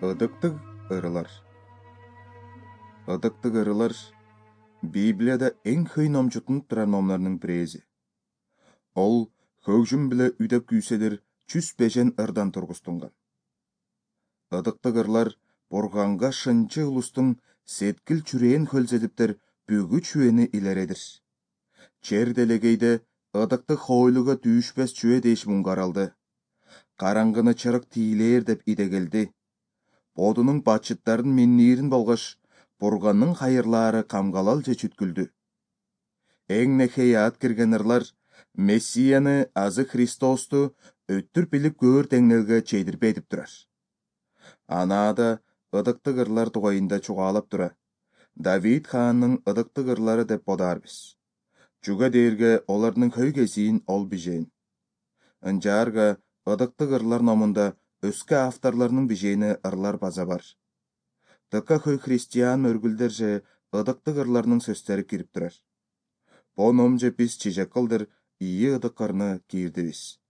Ыдыктык ырылар. Ыдыктык ырылар Библияда эң хөй номчутунуп турар номларның бірези. Ол хөгжүм биле үдеп күйседер чүс бежен ырдан тургустунган. Ыдыктык ырлар Бурганга шынчы улустун сеткил чүрейин хөлзедиптер бүгү чүени илередир. Чер делегейде ыдыктык хойлуга түйүшпес чүе дейш муңгаралды. Караңгыны чырык тиилер деп идегелди. Бодунун бачыттарын миннирин болгош, Бурганның хайырлары камгалалча чүткүлдү. Эң нехеят кирген ырлар Мессияны азы Христосту өттүр билип көөр теңнелге чейдирбедип турар. Анаада ыдыктык ырлар тугайында чугаалап тура. Давид хаанның ыдыктык ырлары деп бодарбыз. Чуга дээрге оларның хөйгесин ол бижейн. Ынжаарга ыдыктык ырлар номунда өскө авторларның бижейни ырлар база бар. Тыка хөй христиан өргүлдер же ыдыктык ырларның сөстері кирип турар. По номже биз чижек кылдыр ии ыдыккарны кирдибиз.